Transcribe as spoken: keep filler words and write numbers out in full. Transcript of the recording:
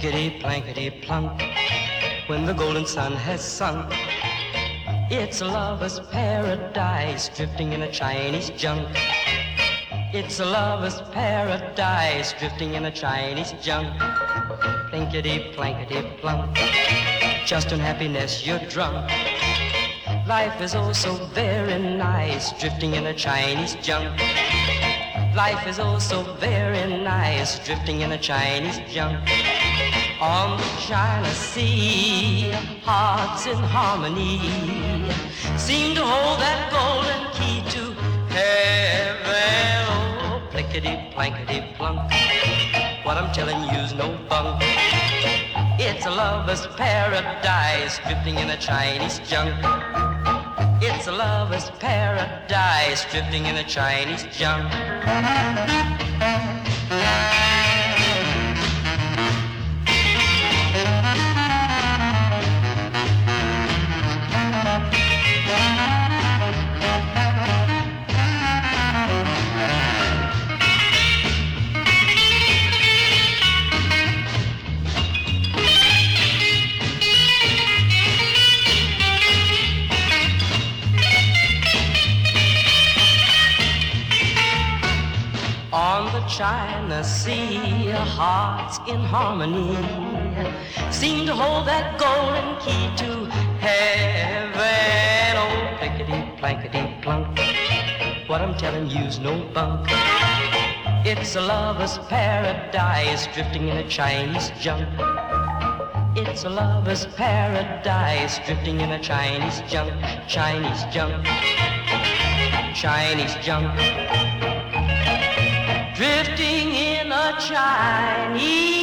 Blankety, blankety, plunk. When the golden sun has sunk, it's a lover's paradise, drifting in a Chinese junk. It's a lover's paradise, drifting in a Chinese junk. Plinkety, plankety, plunk. Just in happiness you're drunk. Life is oh so very nice, drifting in a Chinese junk. Life is oh so very nice, drifting in a Chinese junk. On the China Sea, hearts in harmony seem to hold that golden key to heaven. Oh, plinkety, plankety, plunk. What I'm telling you's no bunk. It's a lover's paradise, drifting in a Chinese junk. It's a lover's paradise, drifting in a Chinese junk. On the China Sea, hearts in harmony seem to hold that golden key to heaven. Oh, plinkety, plankety, plunk. What I'm telling you's no bunk. It's a lover's paradise, drifting in a Chinese junk. It's a lover's paradise, drifting in a Chinese junk. Chinese junk. Chinese junk. Drifting in a Chinese